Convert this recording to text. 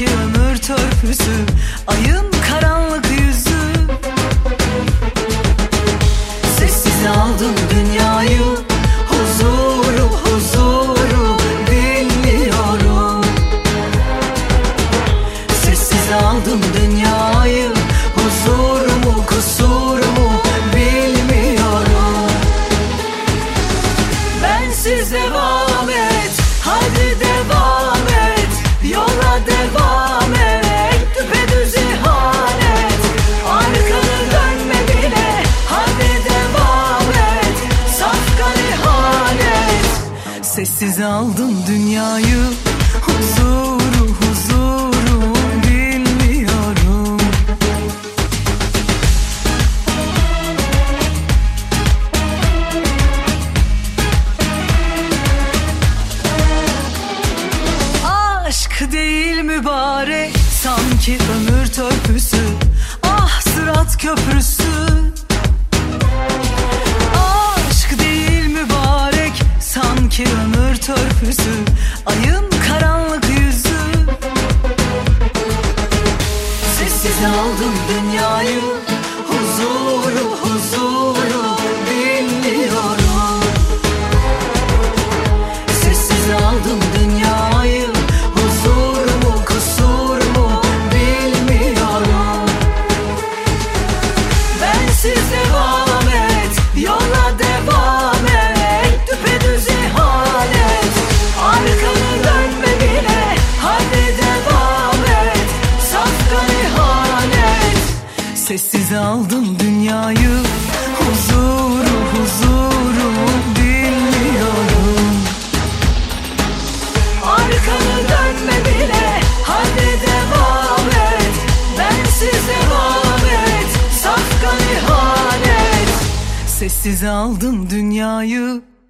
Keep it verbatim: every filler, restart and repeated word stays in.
sanki ömür törpüsü, ayın karanlık yüzü. Sessiz aldım dünyayı, huzuru huzuru dinliyorum. Sessiz aldım dünyayı, huzurumu kusurumu bilmiyorum. Bensiz devam et, hadi devam et, yola devam et, düpedüz ihanet. Arkanı dönme bile, hadi devam et, safkan ihanet. Sessiz aldım dünyayı, huzuru huzuru bilmiyorum. Aşk değil mübarek, sanki ömür törpüsü, ah sırat köprüsü. Aşk değil mübarek, sanki ömür törpüsü, ayın karanlık yüzü. Sessiz aldım dünyayı, huzuru huzuru dinliyorum. Sessiz aldım dünyayı, huzurumu kusurumu bilmiyorum. Bensiz devam et, yola devam et, düpedüz ihanet. Arkanı dönme bile, hadi devam et, safkan ihanet. Sessiz aldım dünyayı, huzuru huzuru bilmiyorum. Arkanı dönme bile, hadi devam et, bensiz devam et, safkan ihanet. Sessiz aldım dünyayı,